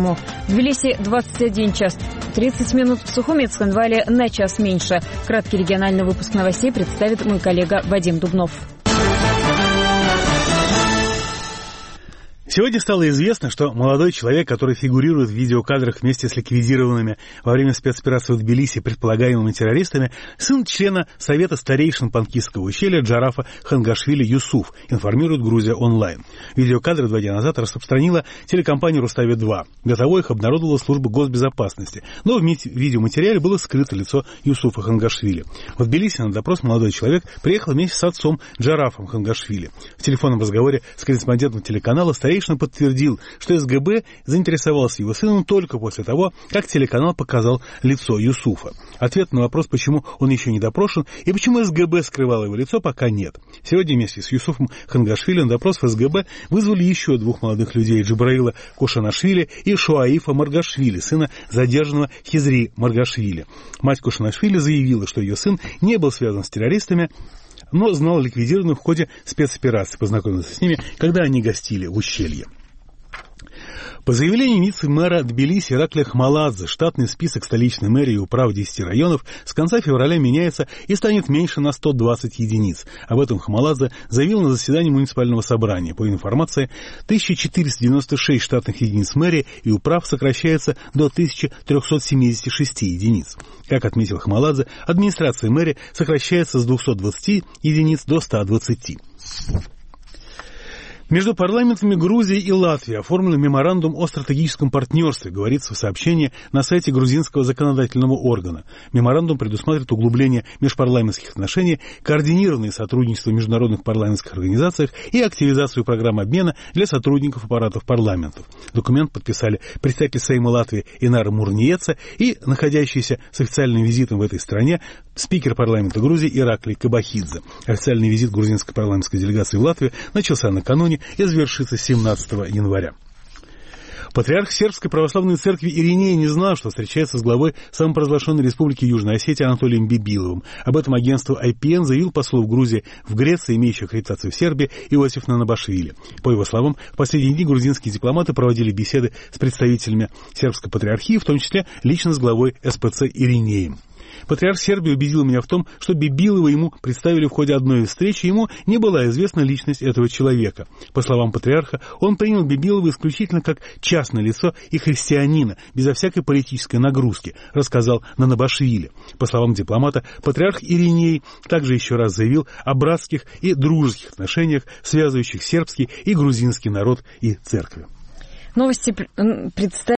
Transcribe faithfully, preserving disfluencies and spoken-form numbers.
Тбилисскому. В Тбилиси двадцать один час тридцать минут, в Сухуми и Цхинвале на час меньше. Краткий региональный выпуск новостей представит мой коллега Вадим Дубнов. Сегодня стало известно, что молодой человек, который фигурирует в видеокадрах вместе с ликвидированными во время спецоперации в Тбилиси предполагаемыми террористами, сын члена Совета старейшин Панкистского ущелья Джарафа Хангашвили Юсуф, информирует Грузия онлайн. Видеокадры два дня назад распространила телекомпания Рустави два. До того их обнародовала служба госбезопасности. Но в видеоматериале было скрыто лицо Юсуфа Хангашвили. В Тбилиси на допрос молодой человек приехал вместе с отцом Джарафом Хангашвили. В телефонном разговоре с корреспондентом телеканала старейшин подтвердил, что СГБ заинтересовался его сыном только после того, как телеканал показал лицо Юсуфа. Ответ на вопрос, почему он еще не допрошен и почему СГБ скрывало его лицо, пока нет. Сегодня вместе с Юсуфом Хангашвили на допрос в СГБ вызвали еще двух молодых людей: Джабраила Кошанашвили и Шуаифа Маргашвили, сына задержанного Хизри Маргашвили. Мать Кошанашвили заявила, что ее сын не был связан с террористами, но знал ликвидированных в ходе спецоперации, познакомился с ними, когда они гостили в ущелье. По заявлению вице-мэра Тбилиси Ираклия Хмаладзе, штатный список столичной мэрии и управ десяти районов с конца февраля меняется и станет меньше на сто двадцать единиц. Об этом Хмаладзе заявил на заседании муниципального собрания. По информации, тысяча четыреста девяносто шесть штатных единиц мэрии и управ сокращается до тысяча триста семьдесят шесть единиц. Как отметил Хмаладзе, администрация мэрии сокращается с двухсот двадцати единиц до ста двадцати. Между парламентами Грузии и Латвии оформлен меморандум о стратегическом партнерстве, говорится в сообщении на сайте грузинского законодательного органа. Меморандум предусматривает углубление межпарламентских отношений, координированное сотрудничество в международных парламентских организациях и активизацию программ обмена для сотрудников аппаратов парламентов. Документ подписали представитель Сейма Латвии Инара Мурниеца и находящийся с официальным визитом в этой стране спикер парламента Грузии Ираклий Кабахидзе. Официальный визит грузинской парламентской делегации в Латвию начался накануне и завершится семнадцатого января. Патриарх Сербской православной церкви Ириней не знал, что встречается с главой самопровозглашенной республики Южная Осетия Анатолием Бибиловым. Об этом агентство ай пи эн заявил посол в Грузии в Греции, имеющий аккредитацию в Сербии, Иосиф Нанабашвили. По его словам, в последние дни грузинские дипломаты проводили беседы с представителями сербской патриархии, в том числе лично с главой эс пэ цэ Иринеем. Патриарх Сербии убедил меня в том, что Бибилова ему представили в ходе одной из встреч, и ему не была известна личность этого человека. По словам патриарха, он принял Бибилова исключительно как частное лицо и христианина, безо всякой политической нагрузки, рассказал Нанабашвили. По словам дипломата, патриарх Ириней также еще раз заявил о братских и дружеских отношениях, связывающих сербский и грузинский народ и церкви. Новости представили